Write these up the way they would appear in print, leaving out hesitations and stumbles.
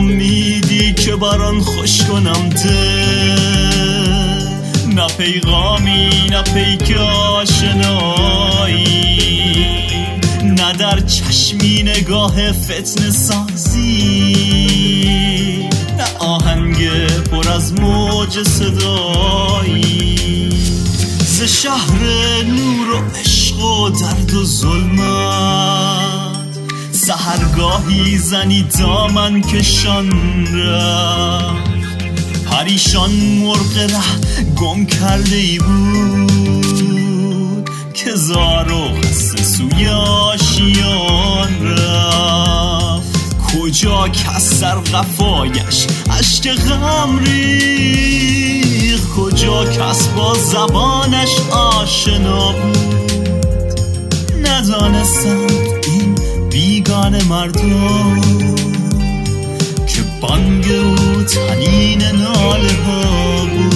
امیدی که بران خوش کنم نه پیغامی نه پیک آشنایی، نه در چشمی نگاه فتنه سازی، نه آهنگ پر از موج صدایی. ز شهر نور و عشق و درد و ظلمت سحرگاهی زنی دامن کشان رفت، پریشان مرغ ره گم کرده ای بود که زار و خسته سوی آشیان رفت. کجا کس در قفایش اشک غم ریخت، کجا کس با زبانش آشنا بود. ندانستند این بیگانه مردم که بانگ او طنین ناله ها بود.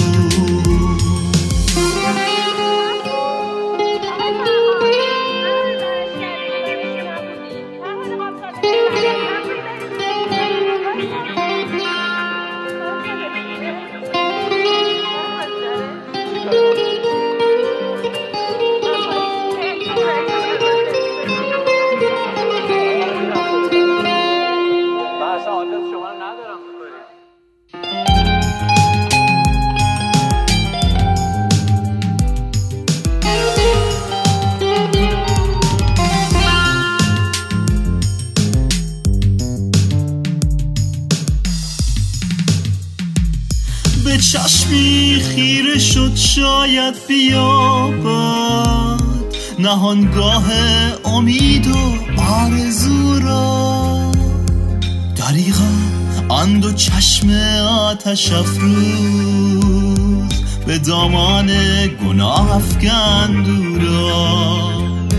به چشمی خیره شد شاید بیابد نهانگاه امید و آرزو را. دریغا آن دو چشم آتش افروز به دامان گناه افکند او را.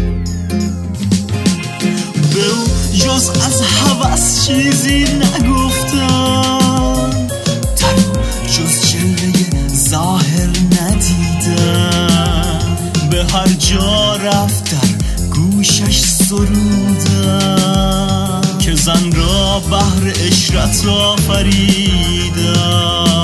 به او جز از هوس چیزی نگفتم، جز جلوه ظاهر ندیدم. به هر جا رفت در گوشش سرودم که زن را بهر عشرت آفریدم.